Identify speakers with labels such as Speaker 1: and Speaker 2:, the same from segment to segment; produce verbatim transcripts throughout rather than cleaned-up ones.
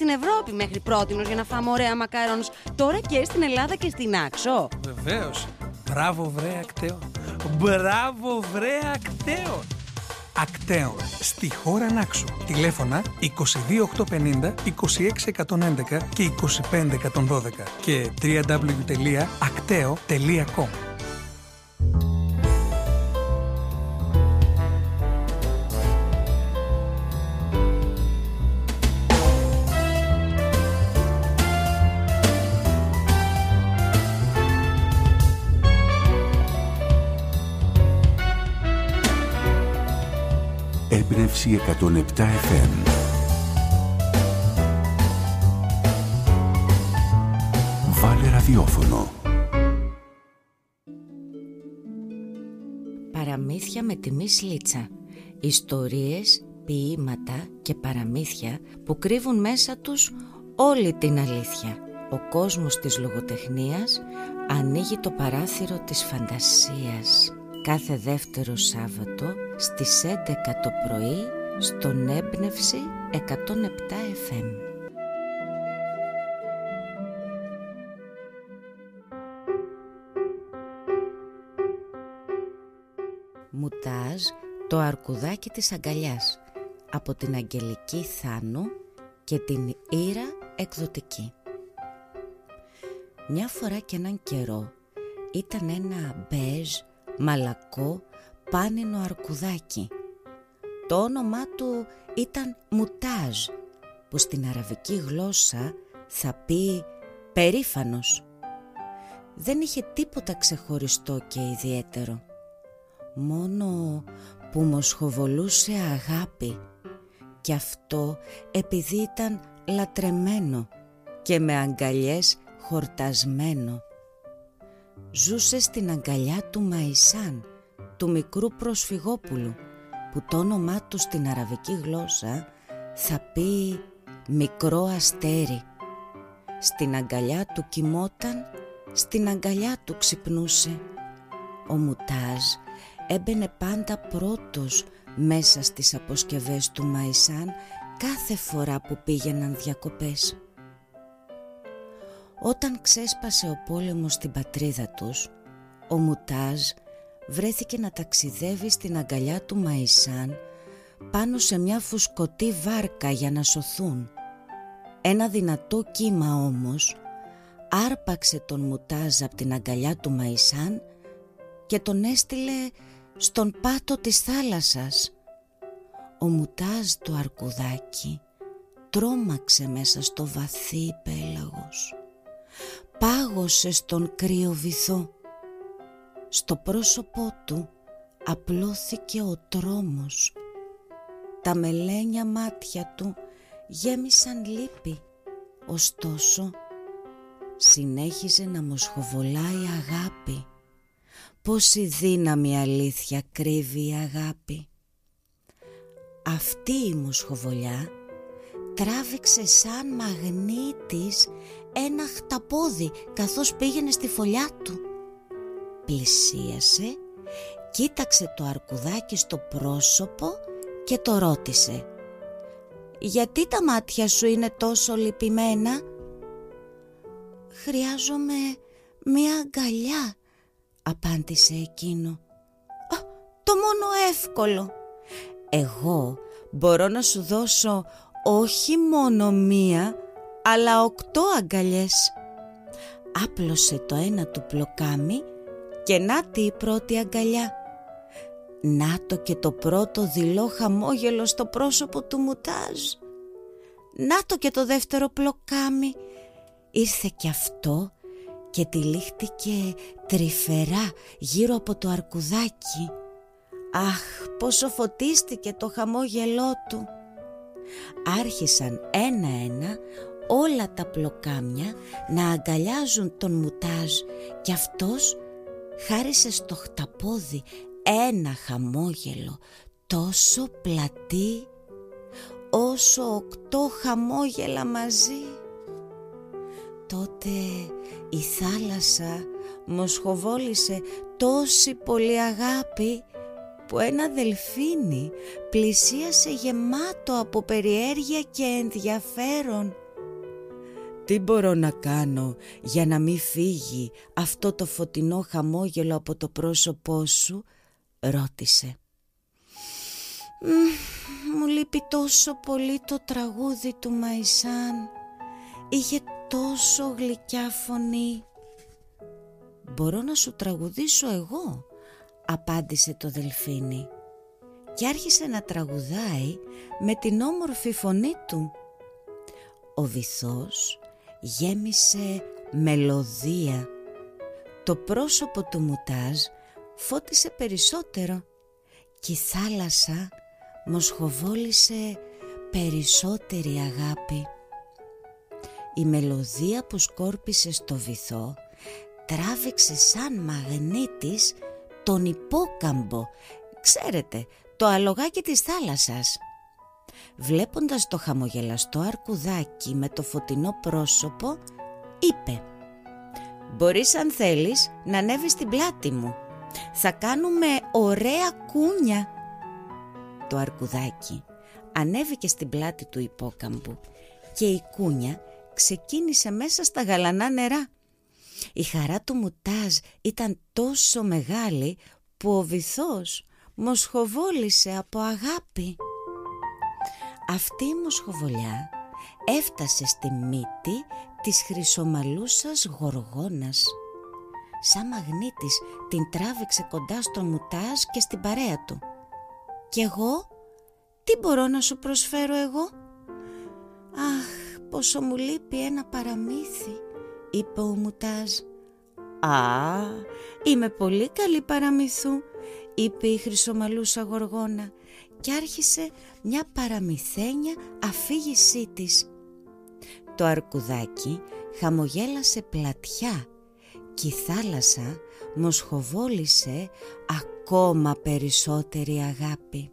Speaker 1: Ευρώπη μέχρι πρότινος για να φάμε ωραία μακαρόνους. Τώρα και στην Ελλάδα και στην Άξο.
Speaker 2: Βεβαίως. Μπράβο βρε Ακτέο. Μπράβο βρε Ακτέο. Ακτέο, στη χώρα Νάξου. Τηλέφωνα είκοσι δύο οκτακόσια πενήντα, είκοσι έξι εκατόν έντεκα και είκοσι πέντε εκατόν δώδεκα και double-u double-u double-u τελεία akteo τελεία com.
Speaker 3: Έμπνευση εκατόν επτά εφ εμ. Βάλε ραδιόφωνο.
Speaker 4: Παραμύθια με τη Μις Λίτσα. Ιστορίες, ποίηματα και παραμύθια που κρύβουν μέσα τους όλη την αλήθεια. Ο κόσμος της λογοτεχνίας ανοίγει το παράθυρο της φαντασίας. Κάθε δεύτερο Σάββατο στις έντεκα το πρωί στον Έμπνευση εκατόν επτά εφ εμ. Μουτάζ, το αρκουδάκι της αγκαλιάς, από την Αγγελική Θάνου και την Ήρα Εκδοτική. Μια φορά και έναν καιρό ήταν ένα μπέζ μαλακό πάνινο αρκουδάκι. Το όνομά του ήταν Μουτάζ, που στην αραβική γλώσσα θα πει περήφανος. Δεν είχε τίποτα ξεχωριστό και ιδιαίτερο, μόνο που μοσχοβολούσε αγάπη, και αυτό επειδή ήταν λατρεμένο και με αγκαλιές χορτασμένο. Ζούσε στην αγκαλιά του Μαϊσάν, του μικρού προσφυγόπουλου, που το όνομά του στην αραβική γλώσσα θα πει μικρό αστέρι. Στην αγκαλιά του κοιμόταν, στην αγκαλιά του ξυπνούσε. Ο Μουτάζ έμπαινε πάντα πρώτος μέσα στις αποσκευές του Μαϊσάν κάθε φορά που πήγαιναν διακοπές. Όταν ξέσπασε ο πόλεμος στην πατρίδα τους, ο Μουτάζ βρέθηκε να ταξιδεύει στην αγκαλιά του Μαϊσάν πάνω σε μια φουσκωτή βάρκα για να σωθούν. Ένα δυνατό κύμα όμως άρπαξε τον Μουτάζ από την αγκαλιά του Μαϊσάν και τον έστειλε στον πάτο της θάλασσας. Ο Μουτάζ το αρκουδάκι τρόμαξε μέσα στο βαθύ πέλαγος. Πάγωσε στον κρύο βυθό. Στο πρόσωπό του απλώθηκε ο τρόμος. Τα μελένια μάτια του γέμισαν λύπη. Ωστόσο συνέχιζε να μοσχοβολάει αγάπη. Πόση δύναμη αλήθεια κρύβει η αγάπη. Αυτή η μοσχοβολιά τράβηξε σαν μαγνήτης ένα χταπόδι καθώς πήγαινε στη φωλιά του. Πλησίασε, κοίταξε το αρκουδάκι στο πρόσωπο και το ρώτησε: «Γιατί τα μάτια σου είναι τόσο λυπημένα?» «Χρειάζομαι μία αγκαλιά», απάντησε εκείνο. «Α, το μόνο εύκολο. Εγώ μπορώ να σου δώσω όχι μόνο μία, αλλά οκτώ αγκαλιές». Άπλωσε το ένα του πλοκάμι και νάτι η πρώτη αγκαλιά. Νάτο και το πρώτο δειλό χαμόγελο στο πρόσωπο του Μουτάζ. Νάτο και το δεύτερο πλοκάμι. Ήρθε και αυτό και τυλίχτηκε τρυφερά γύρω από το αρκουδάκι. Αχ, πόσο φωτίστηκε το χαμόγελό του. Άρχισαν ένα-ένα όλα τα πλοκάμια να αγκαλιάζουν τον Μουτάζ και αυτός χάρισε στο χταπόδι ένα χαμόγελο τόσο πλατή όσο οκτώ χαμόγελα μαζί. Τότε η θάλασσα μοσχοβόλησε τόση πολύ αγάπη που ένα δελφίνι πλησίασε γεμάτο από περιέργεια και ενδιαφέρον. Τι μπορώ να κάνω για να μην φύγει αυτό το φωτεινό χαμόγελο από το πρόσωπό σου? Ρώτησε. Μου λείπει τόσο πολύ το τραγούδι του Μαϊσάν. Είχε τόσο γλυκιά φωνή. Μπορώ να σου τραγουδήσω εγώ, απάντησε το δελφίνι. Και άρχισε να τραγουδάει με την όμορφη φωνή του. Ο βυθός γέμισε μελωδία. Το πρόσωπο του Μουτάζ φώτισε περισσότερο και η θάλασσα μοσχοβόλησε περισσότερη αγάπη. Η μελωδία που σκόρπισε στο βυθό τράβηξε σαν μαγνήτης τον υπόκαμπο, ξέρετε, το αλογάκι της θάλασσας. Βλέποντας το χαμογελαστό αρκουδάκι με το φωτεινό πρόσωπο, είπε «Μπορείς αν θέλεις να ανέβεις στην πλάτη μου. Θα κάνουμε ωραία κούνια». Το αρκουδάκι ανέβηκε στην πλάτη του υπόκαμπου και η κούνια ξεκίνησε μέσα στα γαλανά νερά. Η χαρά του Μουτάζ ήταν τόσο μεγάλη που ο βυθός μοσχοβόλησε από αγάπη. Αυτή η μοσχοβολιά έφτασε στη μύτη της χρυσομαλούσας γοργόνας. Σαν μαγνήτης την τράβηξε κοντά στον Μουτάζ και στην παρέα του. «Κι εγώ, τι μπορώ να σου προσφέρω εγώ?» «Αχ, πόσο μου λείπει ένα παραμύθι», είπε ο Μουτάζ. «Α, είμαι πολύ καλή παραμυθού», είπε η χρυσομαλούσα γοργόνα και άρχισε μια παραμυθένια αφήγησή της. Το αρκουδάκι χαμογέλασε πλατιά και η θάλασσα μοσχοβόλησε ακόμα περισσότερη αγάπη.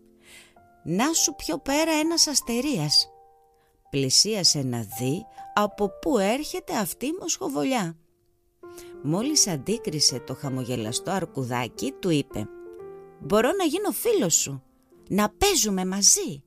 Speaker 4: «Να σου πιο πέρα ένας αστερίας», πλησίασε να δει από πού έρχεται αυτή η μοσχοβολιά. Μόλις αντίκρισε το χαμογελαστό αρκουδάκι, του είπε «Μπορώ να γίνω φίλος σου, να παίζουμε μαζί».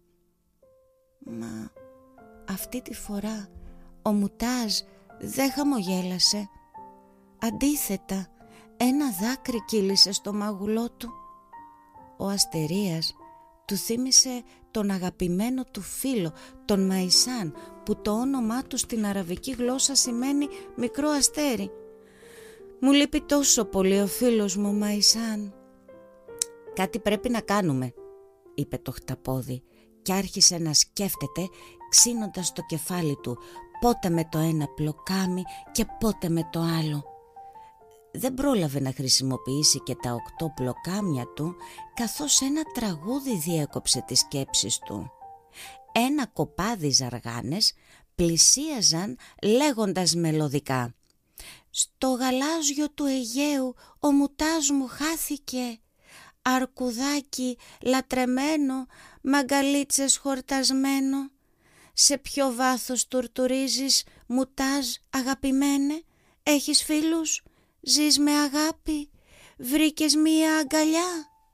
Speaker 4: Μα αυτή τη φορά ο Μουτάζ δεν χαμογέλασε. Αντίθετα, ένα δάκρυ κύλησε στο μάγουλό του. Ο αστερίας του θύμισε τον αγαπημένο του φίλο, τον Μαϊσάν, που το όνομά του στην αραβική γλώσσα σημαίνει μικρό αστέρι. «Μου λείπει τόσο πολύ ο φίλος μου Μαϊσάν». «Κάτι πρέπει να κάνουμε», είπε το χταπόδι και άρχισε να σκέφτεται ξύνοντας το κεφάλι του, πότε με το ένα πλοκάμι και πότε με το άλλο. Δεν πρόλαβε να χρησιμοποιήσει και τα οκτώ πλοκάμια του, καθώς ένα τραγούδι διέκοψε τις σκέψεις του. Ένα κοπάδι ζαργάνες πλησίαζαν λέγοντας μελωδικά «Στο γαλάζιο του Αιγαίου ο Μουτάζ μου χάθηκε, αρκουδάκι λατρεμένο, μαγκαλίτσες χορτασμένο. Σε ποιο βάθος τουρτουρίζεις, Μουτάζ αγαπημένε? Έχεις φίλους, ζεις με αγάπη, βρήκες μία αγκαλιά?»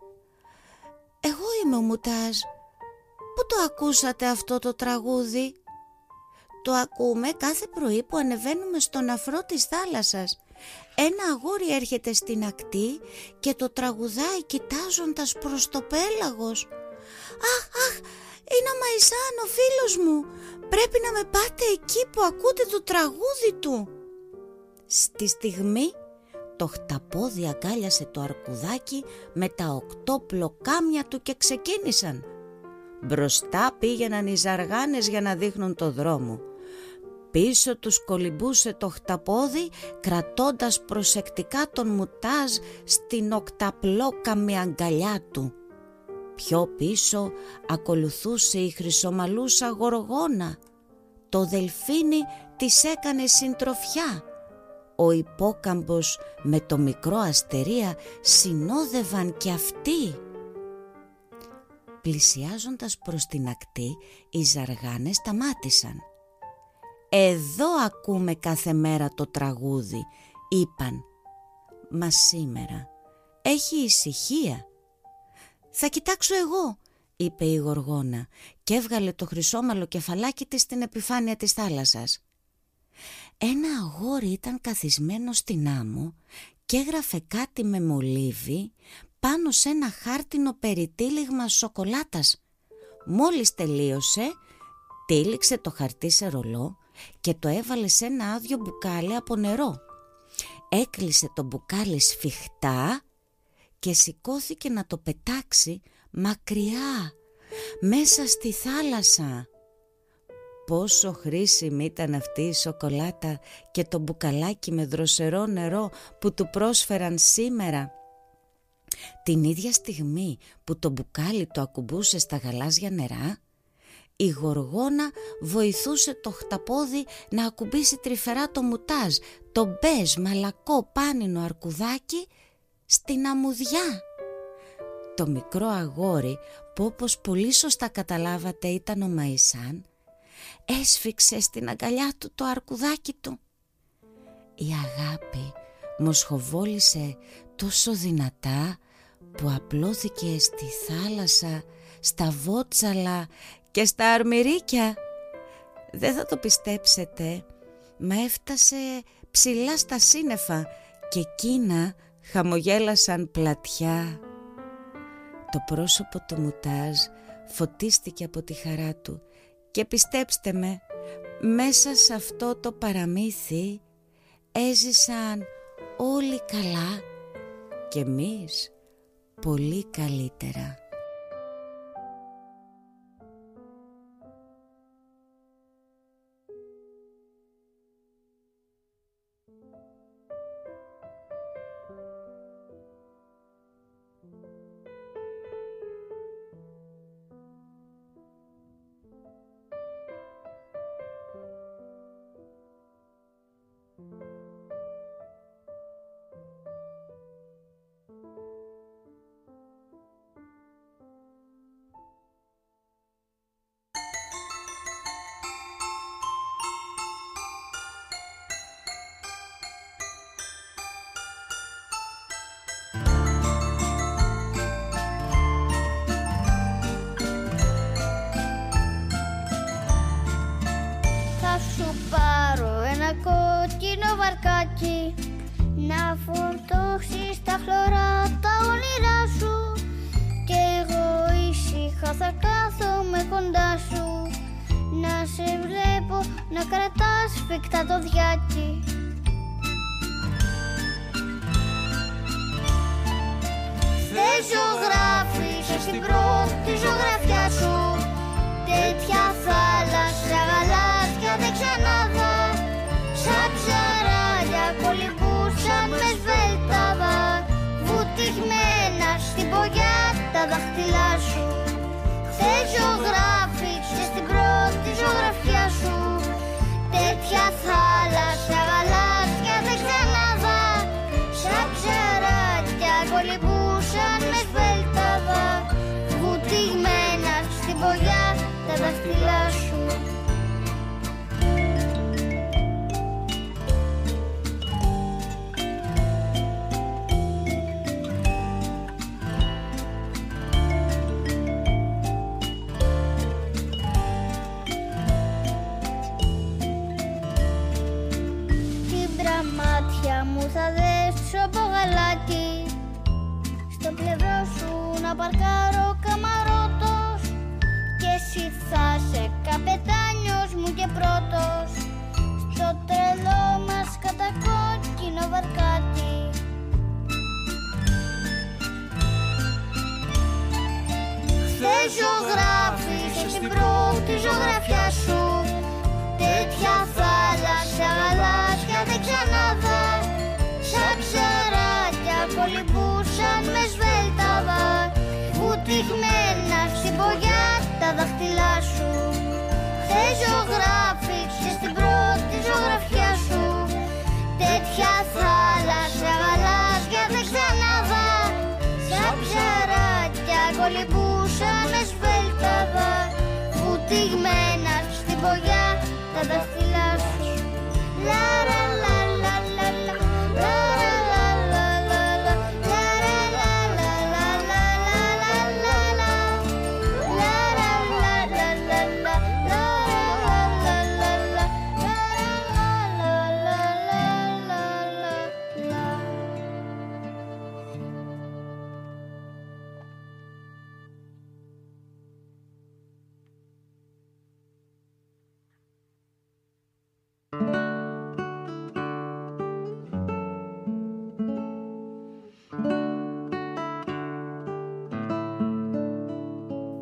Speaker 4: «Εγώ είμαι ο Μουτάζ. Πού το ακούσατε αυτό το τραγούδι?» «Το ακούμε κάθε πρωί που ανεβαίνουμε στον αφρό της θάλασσας. Ένα αγόρι έρχεται στην ακτή και το τραγουδάει κοιτάζοντας προς το πέλαγος. Αχ, αχ, είναι ο Μαϊσάν, ο φίλος μου. Πρέπει να με πάτε εκεί που ακούτε το τραγούδι του». Στη στιγμή το χταπόδι αγκάλιασε το αρκουδάκι με τα οκτώ πλοκάμια του και ξεκίνησαν. Μπροστά πήγαιναν οι ζαργάνες για να δείχνουν το δρόμο. Πίσω τους κολυμπούσε το χταπόδι, κρατώντας προσεκτικά τον Μουτάζ στην οκταπλόκαμη αγκαλιά του. Πιο πίσω ακολουθούσε η χρυσομαλούσα γοργόνα. Το δελφίνι της έκανε συντροφιά. Ο υπόκαμπος με το μικρό αστερία συνόδευαν κι αυτοί. Πλησιάζοντας προς την ακτή, οι ζαργάνες σταμάτησαν. «Εδώ ακούμε κάθε μέρα το τραγούδι», είπαν. «Μα σήμερα έχει ησυχία». «Θα κοιτάξω εγώ», είπε η γοργόνα και έβγαλε το χρυσόμαλο κεφαλάκι της στην επιφάνεια της θάλασσας. ένα αγόρι ήταν καθισμένο στην άμμο και έγραφε κάτι με μολύβι πάνω σε ένα χάρτινο περιτύλιγμα σοκολάτας. Μόλις τελείωσε, τύλιξε το χαρτί σε ρολό και το έβαλε σε ένα άδειο μπουκάλι από νερό. Έκλεισε το μπουκάλι σφιχτά και σηκώθηκε να το πετάξει μακριά, μέσα στη θάλασσα. Πόσο χρήσιμη ήταν αυτή η σοκολάτα και το μπουκαλάκι με δροσερό νερό που του πρόσφεραν σήμερα. Την ίδια στιγμή που το μπουκάλι το ακουμπούσε στα γαλάζια νερά, η γοργόνα βοηθούσε το χταπόδι να ακουμπήσει τρυφερά το μουτάζ, το μπέζ μαλακό πάνινο αρκουδάκι στην αμμουδιά. Το μικρό αγόρι, που όπως πολύ σωστά καταλάβατε ήταν ο Μαϊσάν, έσφιξε στην αγκαλιά του το αρκουδάκι του. Η αγάπη μοσχοβόλησε τόσο δυνατά που απλώθηκε στη θάλασσα, στα βότσαλα και στα αρμυρίκια. Δεν θα το πιστέψετε, μα έφτασε ψηλά στα σύννεφα και εκείνα χαμογέλασαν πλατιά. Το πρόσωπο του Μουτάζ φωτίστηκε από τη χαρά του και πιστέψτε με, μέσα σε αυτό το παραμύθι έζησαν όλοι καλά και εμείς πολύ καλύτερα.
Speaker 5: Να φορτώσεις τα χλωρά τα όνειρά σου και εγώ ήσυχα θα κάθομαι κοντά σου, να σε βλέπω να κρατάς φυκτά το διάκι. Δεν ζωγράφισες στην πρώτη ζωγραφιά σου τέτοια θάλασσα γαλάζια δεν ξανάδα. Σαν ψαράλια κολυμπούσαν με σβέλταβα, βουτυγμένα στην πογιά τα δάχτυλά σου. Δεν ζωγράφισες στην πρώτη ζωγραφιά σου τέτοια θάλασσα γαλάζια δεν ξανάδα. Σαν ψαράλια κολυμπούσαν με σβέλταβα, βουτυγμένα στην πογιά τα δάχτυλά σου. Θα δέσω από γαλάκι στο πλευρό σου να παρκάρω καμαρότος και εσύ θα σε καπετάνιος μου και πρώτος στο τρελό μας κατακόκκινο βαρκάκι. Χθες ζωγράφισες στην πρώτη ζωγραφιά σου τέτοια θάλασσα γαλάζια δεν ξανάδα. Σαν ψαράκια κολυμπούσαν με σβέλταβα, βουτυγμένα στην πογιά τα δάχτυλά σου. Χθες ζωγράφισες στην πρώτη ζωγραφιά σου τέτοια θάλασσα γαλάζια δεν ξανάδα. Σαν ψαράκια κολυμπούσαν με σβέλταβα, βουτυγμένα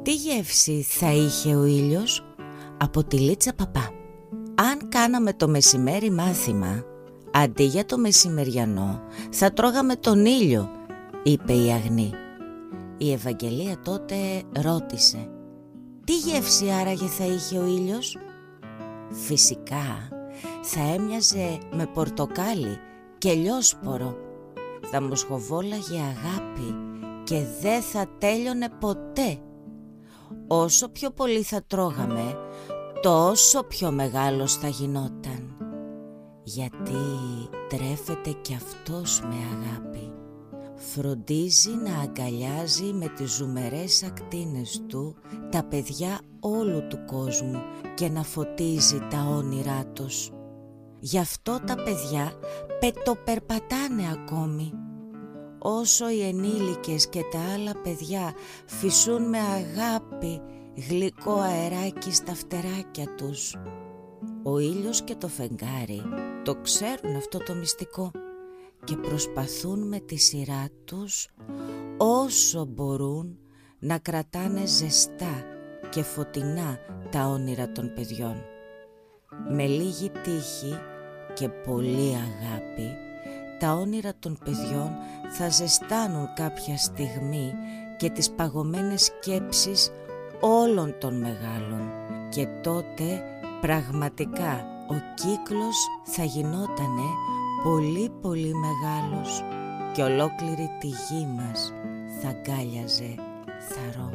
Speaker 4: Τι γεύση θα είχε ο ήλιος? Από τη Λίτσα Παπά. Αν κάναμε το μεσημέρι μάθημα, αντί για το μεσημεριανό θα τρώγαμε τον ήλιο, είπε η Αγνή. Η Ευαγγελία τότε ρώτησε, τι γεύση άραγε θα είχε ο ήλιος? Φυσικά θα έμοιαζε με πορτοκάλι και λιόσπορο, θα μοσχοβόλαγε αγάπη και δεν θα τέλειωνε ποτέ. Όσο πιο πολύ θα τρώγαμε, τόσο πιο μεγάλος θα γινόταν, γιατί τρέφεται κι αυτός με αγάπη. Φροντίζει να αγκαλιάζει με τις ζουμερές ακτίνες του τα παιδιά όλου του κόσμου και να φωτίζει τα όνειρά τους. Γι' αυτό τα παιδιά πετοπερπατάνε ακόμη. Όσο οι ενήλικες και τα άλλα παιδιά φυσούν με αγάπη γλυκό αεράκι στα φτεράκια τους, ο ήλιος και το φεγγάρι το ξέρουν αυτό το μυστικό και προσπαθούν με τη σειρά τους όσο μπορούν να κρατάνε ζεστά και φωτεινά τα όνειρα των παιδιών. Με λίγη τύχη και πολύ αγάπη, τα όνειρα των παιδιών θα ζεστάνουν κάποια στιγμή και τις παγωμένες σκέψεις όλων των μεγάλων, και τότε πραγματικά ο κύκλος θα γινότανε πολύ πολύ μεγάλος και ολόκληρη τη γη μας θα αγκάλιαζε θαρώ.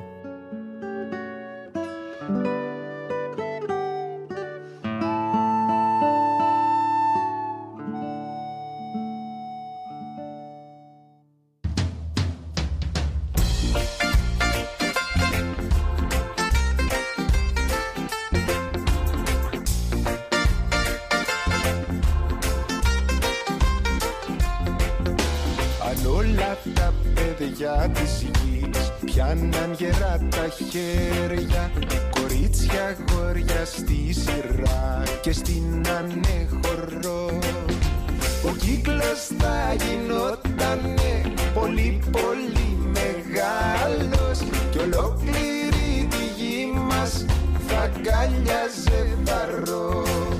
Speaker 6: Της γης πιάναν γερά τα χέρια, κορίτσια γόρια στη σειρά και στην ανέχωρο. Ο κύκλος θα γινότανε πολύ πολύ μεγάλος και ολόκληρη τη γη μας θα αγκάλιαζε θαρώ.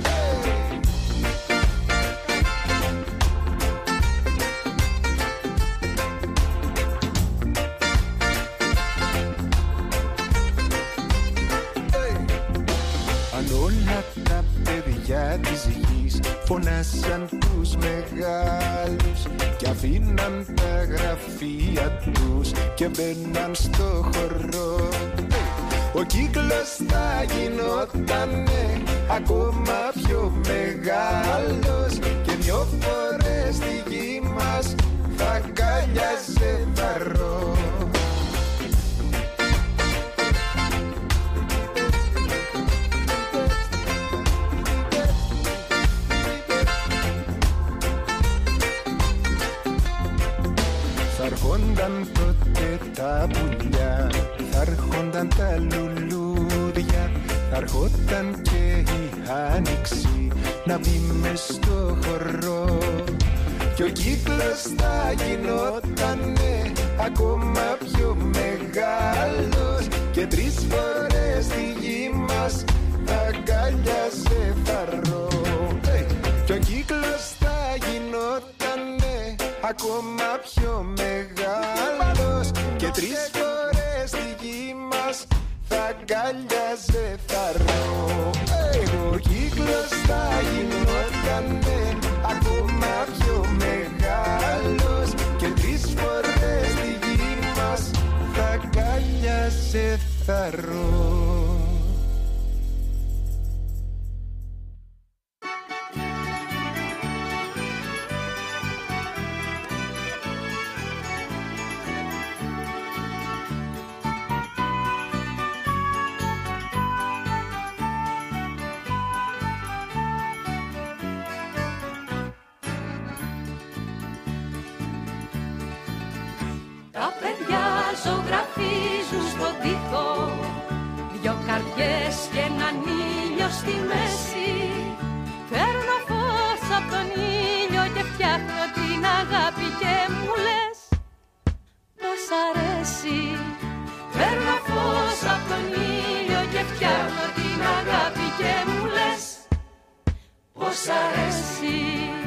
Speaker 6: Της γης φωνάσαν τους μεγάλους και αφήναν τα γραφεία τους και μπαίναν στο χορό. Ο κύκλος θα γινότανε ακόμα πιο μεγάλος και δυο φορές τη γη μας θα αγκάλιαζε θαρώ. Έρχονταν τότε τα πουλιά, θα έρχονταν τα λουλούδια, θα έρχονταν και η άνοιξη να μπει μες στο χορό. Κι ο κύκλος θα γινότανε ακόμα πιο μεγάλος και τρεις φορές τη γη μας θα αγκάλιαζε θαρώ. Κι ο κύκλος θα γινότανε ακόμα πιο μεγάλος και τρεις φορές τη γη μας θα αγκάλιαζε θαρώ. Ο κύκλος θα γινότανε ακόμα πιο μεγάλος και τρεις φορές τη γη μας θα αγκάλιαζε θαρώ.
Speaker 7: ζωγραφίζουν στον τοίχο δυο καρδιές και έναν ήλιο στη μέση. Φέρνω φως απ' τον ήλιο και φτιάχνω την αγάπη και μου λες πως αρέσει. Φέρνω φως απ' πως αρέσει.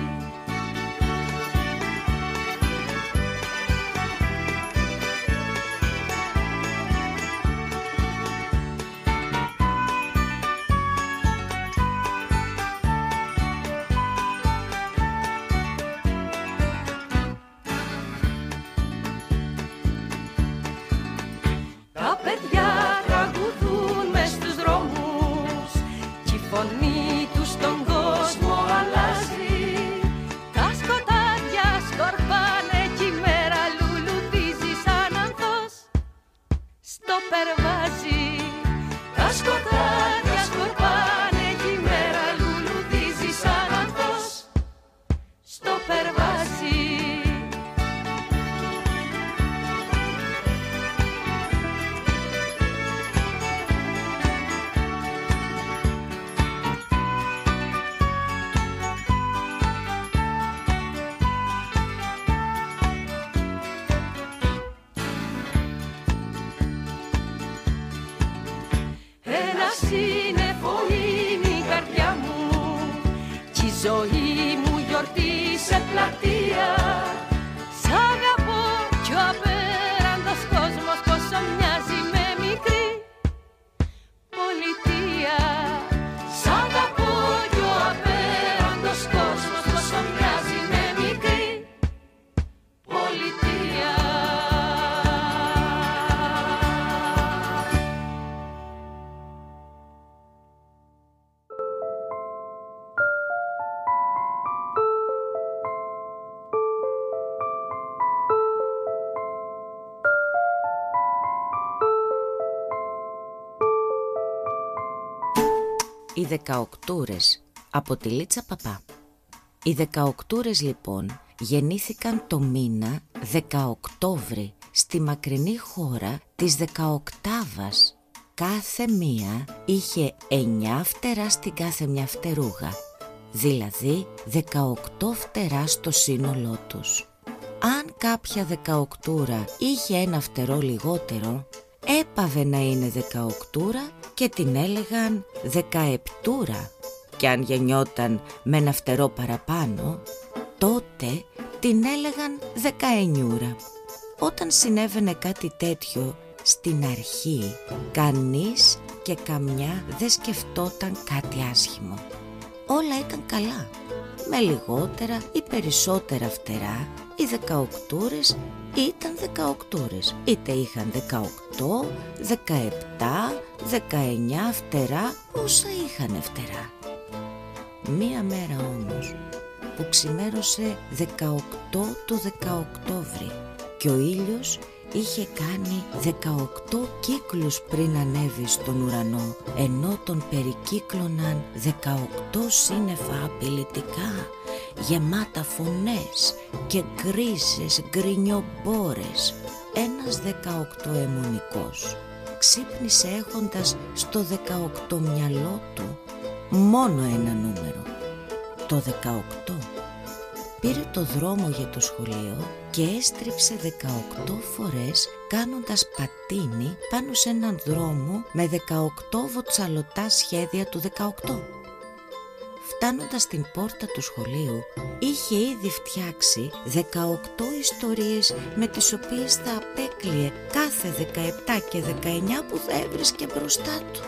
Speaker 4: Οι δεκαοκτούρες από τη Λίτσα Παπά. Οι δεκαοκτούρες λοιπόν γεννήθηκαν το μήνα δεκαοκτώβρη στη μακρινή χώρα της Δεκαοκτάβας. Κάθε μία είχε εννιά φτερά στην κάθε μια φτερούγα, δηλαδή δεκαοκτώ φτερά στο σύνολό τους. Αν κάποια δεκαοκτούρα είχε ένα φτερό λιγότερο, έπαβε να είναι δεκαοκτούρα και την έλεγαν δεκαεπτούρα. Και αν γεννιόταν με ένα φτερό παραπάνω, τότε την έλεγαν δεκαεννιούρα. Όταν συνέβαινε κάτι τέτοιο στην αρχή, κανείς και καμιά δεν σκεφτόταν κάτι άσχημο. Όλα ήταν καλά. Με λιγότερα ή περισσότερα φτερά, οι δεκαοκτούρες ήταν δεκαοκτούρες. Είτε είχαν δεκαοκτώ, δεκαεπτά, δεκαεννιά φτερά, όσα είχαν φτερά. Μία μέρα όμως που ξημέρωσε δεκαοκτώ του Δεκαοκτώβρη και ο ήλιος είχε κάνει δεκαοκτώ κύκλους πριν ανέβει στον ουρανό, ενώ τον περικύκλωναν δεκαοκτώ σύννεφα απειλητικά, γεμάτα φωνές και γκρίζες γκρινιομπόρες. Ένας δεκαοκτώαιμονικός ξύπνησε έχοντας στο δεκαοκτώ μυαλό του μόνο ένα νούμερο, το δεκαοκτώ. Πήρε το δρόμο για το σχολείο και έστριψε δεκαοκτώ φορές κάνοντας πατίνι πάνω σε έναν δρόμο με δεκαοκτώ βοτσαλωτά σχέδια του δεκαοκτώ. Φτάνοντας στην πόρτα του σχολείου, είχε ήδη φτιάξει δεκαοκτώ ιστορίες με τις οποίες θα απέκλειε κάθε δεκαεπτά και δεκαεννιά που θα έβρισκε μπροστά του.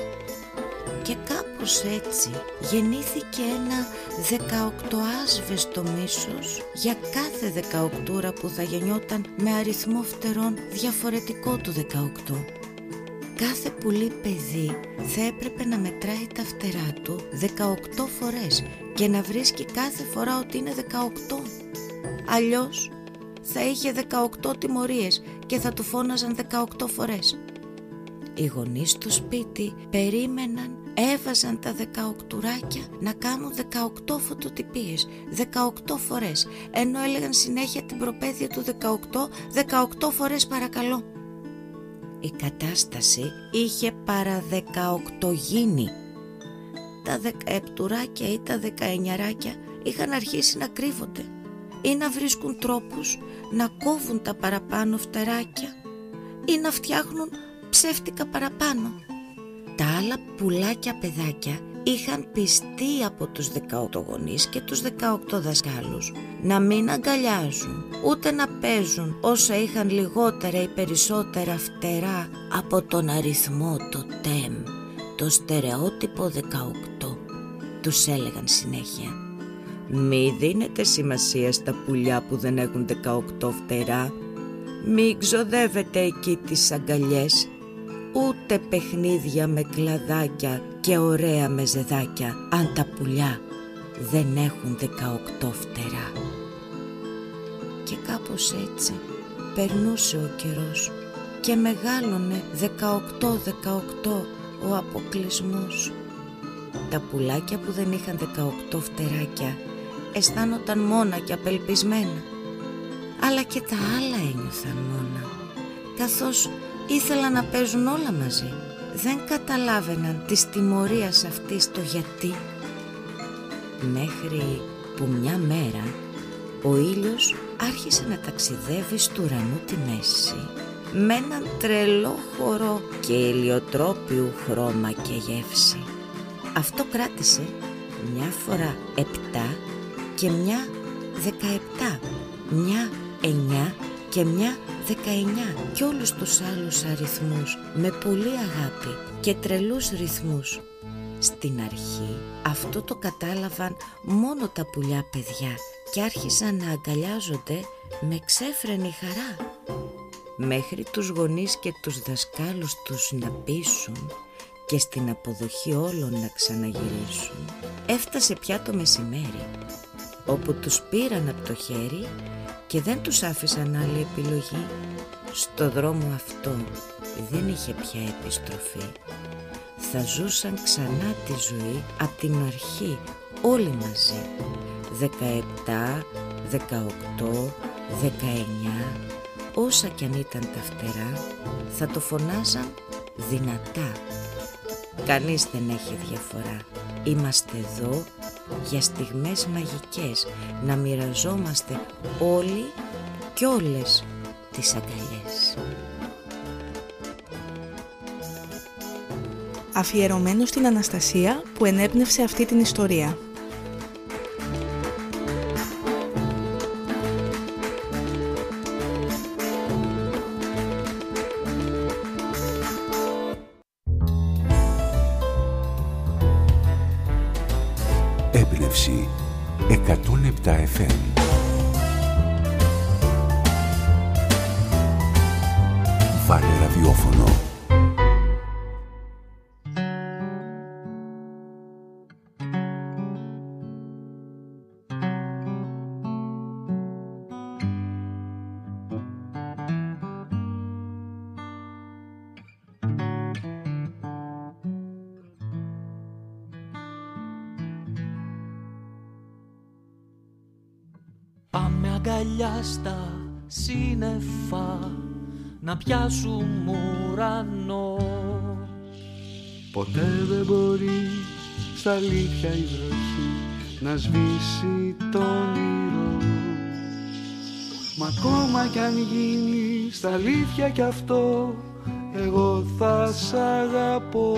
Speaker 4: Και κάπως έτσι γεννήθηκε ένα δεκαοκτώάσβεστο μίσος για κάθε δεκαοκτούρα που θα γεννιόταν με αριθμό φτερών διαφορετικό του δεκαοκτώ. Κάθε πουλί παιδί θα έπρεπε να μετράει τα φτερά του δεκαοκτώ φορές και να βρίσκει κάθε φορά ότι είναι δεκαοκτώ. Αλλιώς θα είχε δεκαοκτώ τιμωρίες και θα του φώναζαν δεκαοκτώ φορές. Οι γονείς στο σπίτι περίμεναν, έβαζαν τα δεκαοκτουράκια να κάνουν δεκαοκτώ φωτοτυπίες δεκαοκτώ φορές, ενώ έλεγαν συνέχεια την προπαίδεια του δεκαοκτώ, δεκαοκτώ φορές παρακαλώ. Η κατάσταση είχε παρά δεκαοκτώ γίνει. Τα δεκαεπτουράκια ή τα δεκαεννιαράκια είχαν αρχίσει να κρύβονται ή να βρίσκουν τρόπους να κόβουν τα παραπάνω φτεράκια ή να φτιάχνουν ψεύτικα παραπάνω. Τα άλλα πουλάκια παιδάκια είχαν πιστεί από τους δεκαοκτώ γονείς και τους δεκαοκτώ δασκάλους να μην αγκαλιάζουν ούτε να παίζουν όσα είχαν λιγότερα ή περισσότερα φτερά από τον αριθμό τοτέμ, το στερεότυπο δεκαοκτώ. Τους έλεγαν συνέχεια: μη δίνετε σημασία στα πουλιά που δεν έχουν δεκαοκτώ φτερά, μη ξοδεύετε εκεί τις αγκαλιές, ούτε παιχνίδια με κλαδάκια και ωραία μεζεδάκια αν τα πουλιά δεν έχουν δεκαοκτώ φτερά. Και κάπως έτσι περνούσε ο καιρός και μεγάλωνε δεκαοκτώ δεκαοκτώ ο αποκλεισμός. Τα πουλάκια που δεν είχαν δεκαοκτώ φτεράκια αισθάνονταν μόνα και απελπισμένα, αλλά και τα άλλα ένιωθαν μόνα, καθώς ήθελαν να παίζουν όλα μαζί. Δεν καταλάβαιναν της τιμωρίας αυτής το γιατί. Μέχρι που μια μέρα ο ήλιος άρχισε να ταξιδεύει στου ουρανού τη μέση με έναν τρελό χορό και ηλιοτρόπιου χρώμα και γεύση. Αυτό κράτησε μια φορά επτά και μια δεκαεπτά, μια εννιά και μια δεκαεννιά και όλους τους άλλους αριθμούς με πολύ αγάπη και τρελούς ρυθμούς. Στην αρχή αυτό το κατάλαβαν μόνο τα πουλιά παιδιά και άρχισαν να αγκαλιάζονται με ξέφρενη χαρά, μέχρι τους γονείς και τους δασκάλους τους να πείσουν και στην αποδοχή όλων να ξαναγυρίσουν. Έφτασε πια το μεσημέρι, όπου τους πήραν από το χέρι και δεν τους άφησαν άλλη επιλογή. Στο δρόμο αυτό δεν είχε πια επιστροφή. Θα ζούσαν ξανά τη ζωή από την αρχή όλοι μαζί. Δεκαεπτά, δεκαοκτώ, δεκαεννιά, όσα κι αν ήταν τα φτερά, θα το φωνάζαν δυνατά. Κανείς δεν έχει διαφορά. Είμαστε εδώ για στιγμές μαγικές, να μοιραζόμαστε όλοι κι όλες τις αγκαλιές.
Speaker 8: Αφιερωμένο στην Αναστασία που ενέπνευσε αυτή την ιστορία.
Speaker 3: Έμπνευση εκατόν επτά εφ εμ. Βάλε ραδιόφωνο.
Speaker 9: Πάμε αγκαλιά στα σύννεφα να πιάσουμε ουρανό.
Speaker 10: Ποτέ δεν μπορεί στα αλήθεια η βροχή να σβήσει το όνειρο. Μα ακόμα κι αν γίνει στα αλήθεια κι αυτό, εγώ θα σ' αγαπώ.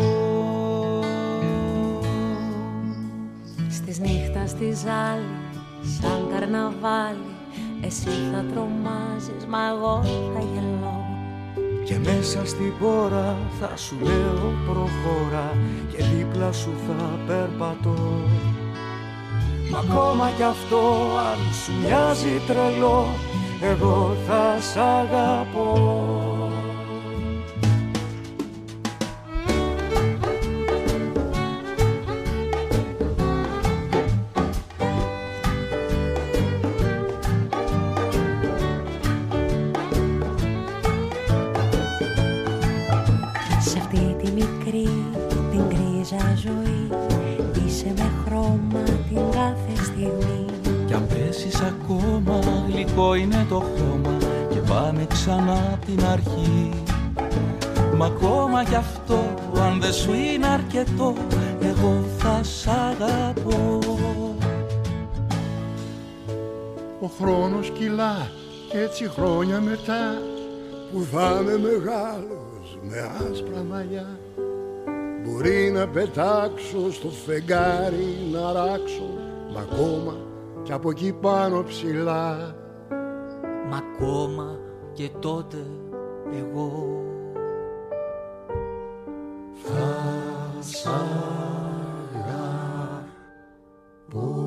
Speaker 7: Στις νύχτα στη ζάλη, σαν καρναβάλι, εσύ θα τρομάζεις, μα εγώ θα γελώ.
Speaker 10: Και μέσα στην πόρα θα σου λέω προχώρα και δίπλα σου θα περπατώ. Μα ακόμα κι αυτό αν σου μοιάζει τρελό, εγώ θα σ' αγαπώ.
Speaker 9: Είναι το χώμα και πάμε ξανά απ' την αρχή. Μα ακόμα κι αυτό αν δεν σου είναι αρκετό, εγώ θα σ' αγαπώ.
Speaker 11: Ο χρόνος κυλά και έτσι χρόνια μετά, που θα είμαι μεγάλος με άσπρα μαλλιά, Μπορεί να πετάξω στο φεγγάρι να ράξω, μα ακόμα κι από εκεί πάνω ψηλά.
Speaker 10: Μα ακόμα και τότε εγώ θα σ' αγαπώ.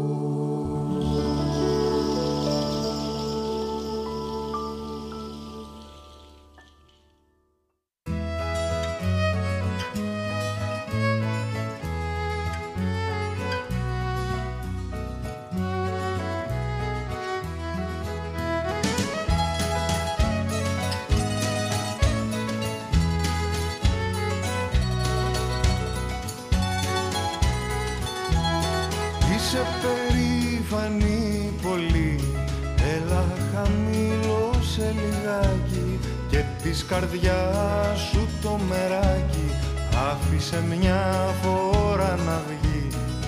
Speaker 12: Είσαι περήφανη πολύ, έλα χαμήλωσε λιγάκι και της καρδιάς σου το μεράκι άφησε μια φορά να βγει.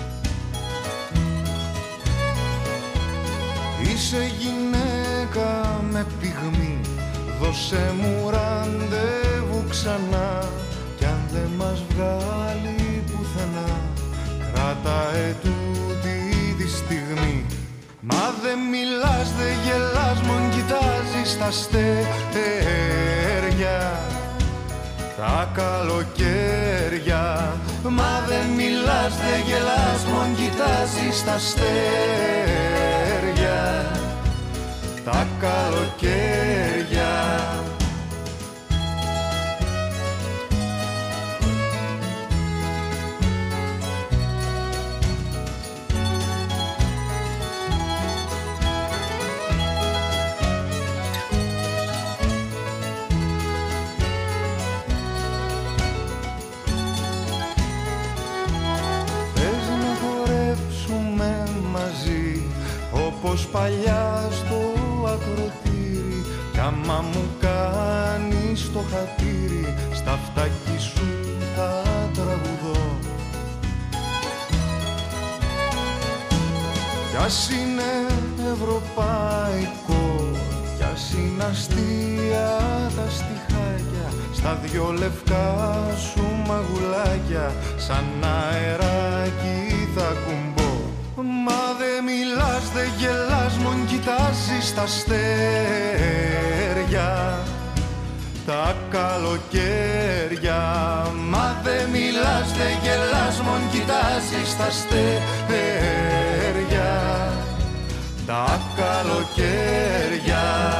Speaker 12: Είσαι γυναίκα με πυγμή, δώσε μου ραντεβού ξανά κι αν δεν μας βγάλει πουθενά κράταε τούτη τη στιγμή. Μα δεν μιλάς, δεν γελάς, μον κοιτάζεις τα αστέρια τα καλοκαίρια. Μα δεν μιλάς, δεν γελάς, μον κοιτάζεις τα αστέρια τα καλοκαίρια. Όπως παλιά στο ακροτήρι κι άμα μου κάνεις το χατήρι στα φτάκι σου θα τραγουδώ. Κι ας είναι ευρωπαϊκό κι ας είναι αστεία τα στιχάκια στα δυο λευκά σου μαγουλάκια σαν αεράκι θα κουμπώ. Μα δεν μιλάς, δεν γελάς, μον κοιτάζεις τα αστέρια τα καλοκαίρια. Μα δεν μιλάς, δεν γελάς, μον κοιτάζεις τα αστέρια τα καλοκαίρια.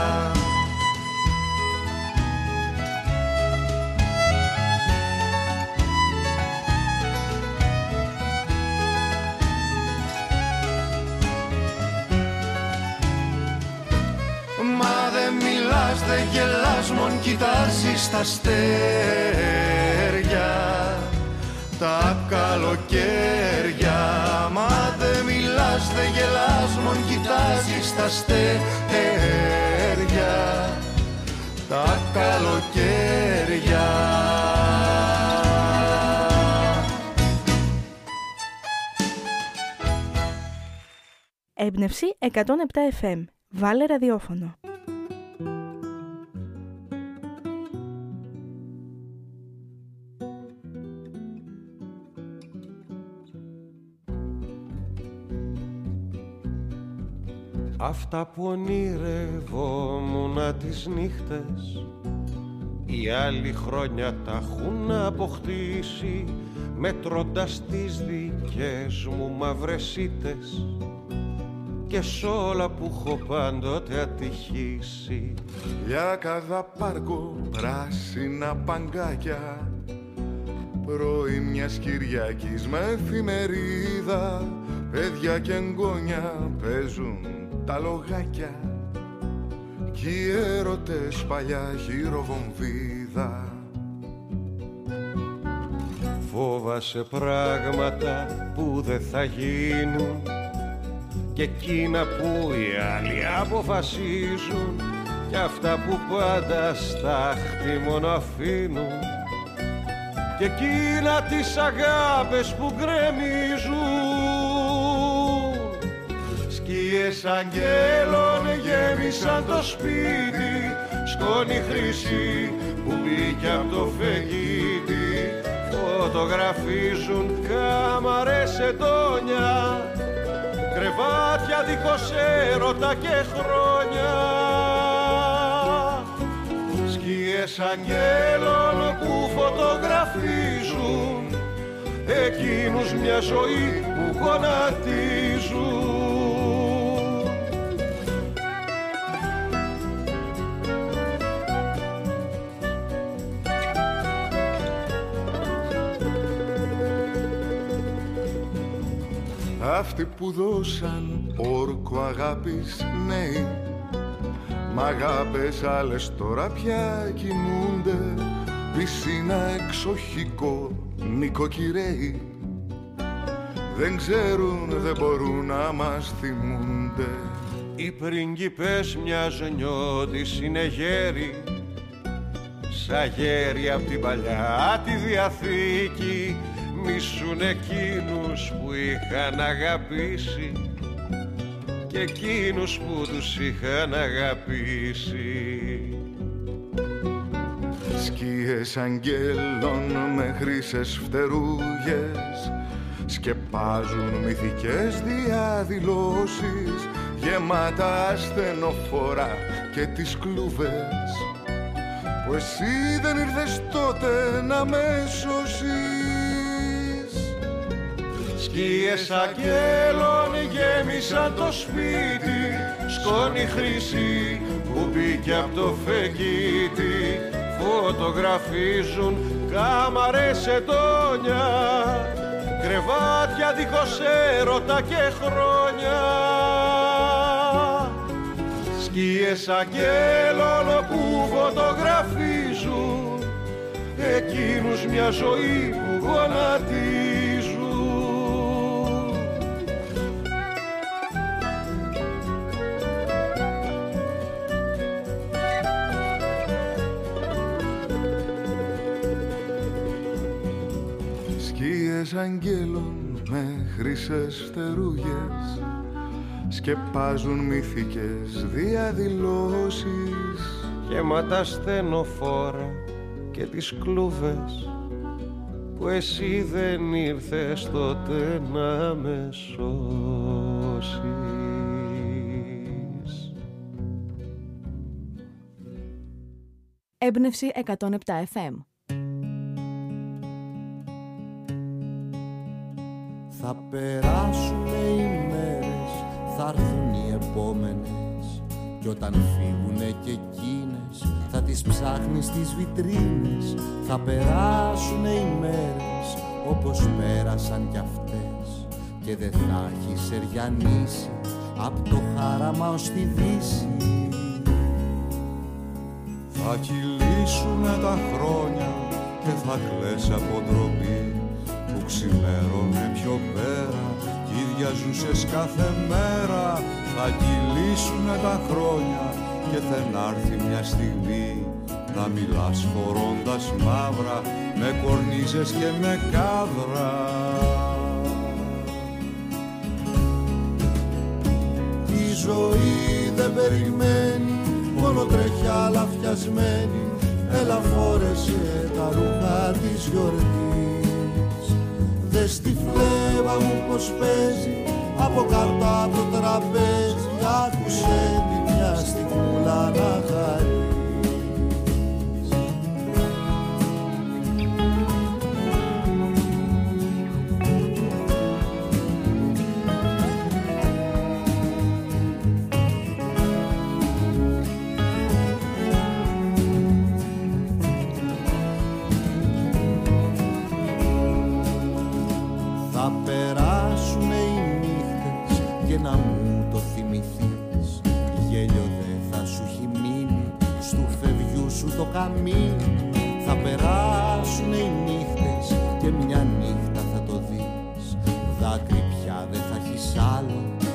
Speaker 12: Δεν γελάς, μον κοιτάζεις τα αστέρια τα καλοκαίρια. Μα δεν μιλάς, δεν γελάς, μον κοιτάζεις τα αστέρια τα καλοκαίρια.
Speaker 8: Έμπνευση εκατόν επτά εφ εμ. Βάλε ραδιόφωνο.
Speaker 13: Αυτά που ονειρευόμουνα τις νύχτες οι άλλοι χρόνια τα έχουν αποκτήσει μετρώντας τις δικές μου μαύρες ήττες και σ' όλα που έχω πάντοτε ατυχήσει.
Speaker 12: Λιάκαδα πάρκο, πράσινα παγκάκια, πρωί μιας Κυριακής με εφημερίδα, παιδιά και εγγόνια παίζουν τα λογάκια κι οι έρωτες παλιά γυροβομβίδα.
Speaker 13: Φόβασε πράγματα που δεν θα γίνουν και εκείνα που οι άλλοι αποφασίζουν και αυτά που πάντα στάχτη μόνο αφήνουν και εκείνα τις αγάπες που γκρεμίζουν. Σκιές αγγέλων γέμισαν το σπίτι, σκόνη χρυσή που μπήκε από το φεγγίτι, φωτογραφίζουν κάμαρες εντόνια, κρεβάτια δίχως έρωτα και χρόνια. Σκιές αγγέλων που φωτογραφίζουν εκείνους μια ζωή που γονατίζουν.
Speaker 12: Αυτοί που δώσαν όρκο αγάπης νέοι, μ' αγάπες άλλες τώρα πια κοιμούνται, πισίνα εξοχικό νοικοκυρέοι. Δεν ξέρουν, δεν μπορούν να μας θυμούνται.
Speaker 13: Οι πριγκιπές μιας νιώτης είναι γέροι, σαν γέροι απ' την παλιά τη Διαθήκη. Μισούν εκείνους που είχαν αγαπήσει και εκείνους που τους είχαν αγαπήσει.
Speaker 12: Σκιές αγγέλων με χρύσες φτερούγες σκεπάζουν μυθικές διαδηλώσεις, γεμάτα ασθενοφόρα και τις κλούβες, που εσύ δεν ήρθες τότε να με σώσεις.
Speaker 13: Σκιές αγγέλων γέμισαν το σπίτι, σκόνη χρυσή που μπήκε απ' το φεγγίτι. Φωτογραφίζουν κάμαρες εντόνια, κρεβάτια δίχως έρωτα και χρόνια. Σκιές αγγέλων που φωτογραφίζουν εκείνους μια ζωή που γονατίζουν.
Speaker 12: Σκιές αγγέλων με χρυσές φτερούγες σκεπάζουν μυθικές διαδηλώσεις,
Speaker 13: γεμάτα στενοφόρα και τις κλούβες, που εσύ δεν ήρθες τότε να με σώσεις.
Speaker 14: Έμπνευση εκατόν επτά εφ εμ.
Speaker 15: Θα περάσουν οι μέρες, θα έρθουν οι επόμενες, κι όταν φύγουνε και εκείνες θα τις ψάχνεις στις βιτρίνες. Θα περάσουν οι μέρες όπως πέρασαν κι αυτές, και δεν θα έχεις σεριανίσει απ' το χάραμα ως τη δύση.
Speaker 16: Θα κυλήσουνε τα χρόνια και θα κλαις από ντροπή, που ξημέρωνε πιο πέρα κι ίδια ζούσες κάθε μέρα. Θα κυλήσουνε τα χρόνια και θα έρθει μια στιγμή να μιλάς φορώντας μαύρα, με κορνίζες και με κάδρα.
Speaker 15: Η ζωή δεν περιμένει, μόνο τρέχει αλαφιασμένη. Έλα φόρεσε τα ρούχα της γιορτής, δες τη φλέβα μου πως παίζει από κάτω από το τραπέζι. Άκουσε τη μια στιγμούλα να χαρείς. Θα περάσουνε οι νύχτες και να μου το θυμηθείς, γέλιο δε θα σου έχει μείνει στου φευγιού σου το καμίνι. Θα περάσουνε οι νύχτες και μια